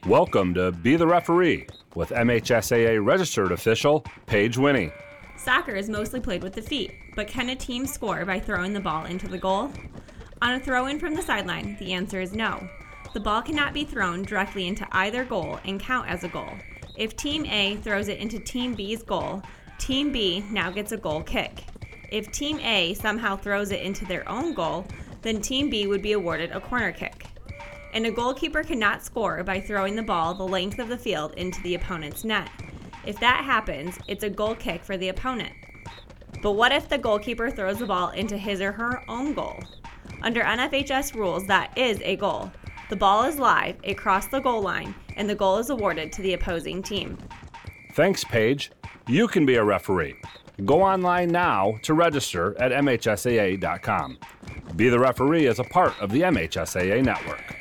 Welcome to Be the Referee with MHSAA registered official Paige Winnie. Soccer is mostly played with the feet, but can a team score by throwing the ball into the goal? On a throw-in from the sideline, the answer is no. The ball cannot be thrown directly into either goal and count as a goal. If Team A throws it into Team B's goal, Team B now gets a goal kick. If Team A somehow throws it into their own goal, then Team B would be awarded a corner kick. And a goalkeeper cannot score by throwing the ball the length of the field into the opponent's net. If that happens, it's a goal kick for the opponent. But what if the goalkeeper throws the ball into his or her own goal? Under NFHS rules, that is a goal. The ball is live, it crossed the goal line, and the goal is awarded to the opposing team. Thanks, Paige. You can be a referee. Go online now to register at MHSAA.com. Be the Referee is a part of the MHSAA network.